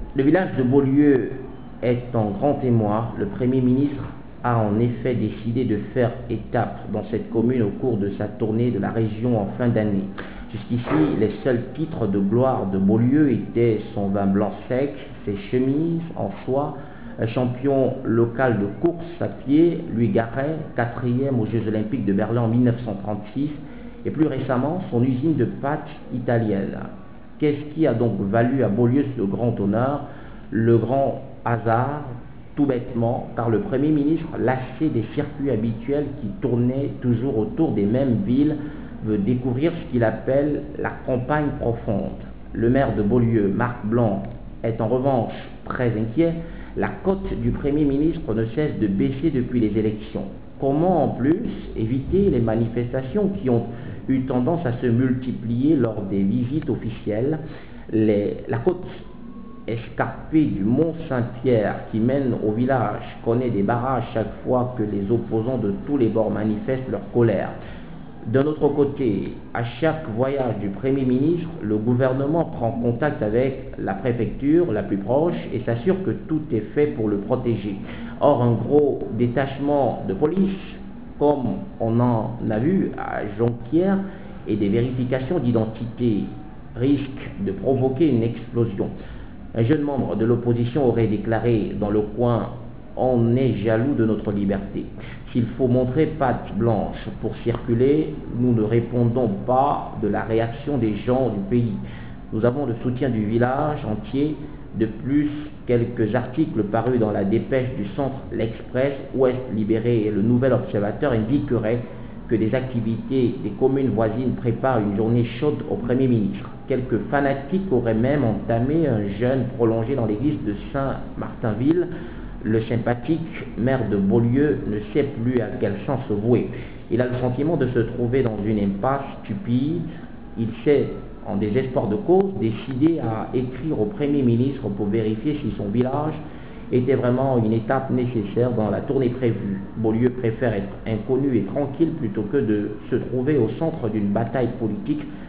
Le village de Beaulieu est en grand témoin. Le Premier ministre a en effet décidé de faire étape dans cette commune au cours de sa tournée de la région en fin d'année. Jusqu'ici, les seuls titres de gloire de Beaulieu étaient son vin blanc sec, ses chemises en soie, un champion local de course à pied, Louis Garret, quatrième aux Jeux Olympiques de Berlin en 1936, et plus récemment son usine de pâtes italienne. Qu'est-ce qui a donc valu à Beaulieu ce grand honneur? Le grand hasard, tout bêtement, car le Premier ministre, lassé des circuits habituels qui tournaient toujours autour des mêmes villes, veut découvrir ce qu'il appelle la campagne profonde. Le maire de Beaulieu, Marc Blanc, est en revanche très inquiet. La cote du Premier ministre ne cesse de baisser depuis les élections. Comment en plus éviter les manifestations qui ont eu tendance à se multiplier lors des visites officielles? La côte escarpée du Mont Saint-Pierre qui mène au village connaît des barrages chaque fois que les opposants de tous les bords manifestent leur colère. D'un autre côté, à chaque voyage du Premier ministre, le gouvernement prend contact avec la préfecture la plus proche et s'assure que tout est fait pour le protéger. Or, un gros détachement de police, comme on en a vu à Jonquière, et des vérifications d'identité risquent de provoquer une explosion. Un jeune membre de l'opposition aurait déclaré dans le coin: on est jaloux de notre liberté. S'il faut montrer patte blanche pour circuler, nous ne répondons pas de la réaction des gens du pays. Nous avons le soutien du village entier. De plus, quelques articles parus dans la dépêche du centre L'Express, Ouest Libéré et le Nouvel Observateur indiqueraient que des activités des communes voisines préparent une journée chaude au Premier ministre. Quelques fanatiques auraient même entamé un jeûne prolongé dans l'église de Saint-Martinville. Le sympathique maire de Beaulieu ne sait plus à quel sens se vouer. Il a le sentiment de se trouver dans une impasse stupide. Il s'est, en désespoir de cause, décidé à écrire au Premier ministre pour vérifier si son village était vraiment une étape nécessaire dans la tournée prévue. Beaulieu préfère être inconnu et tranquille plutôt que de se trouver au centre d'une bataille politique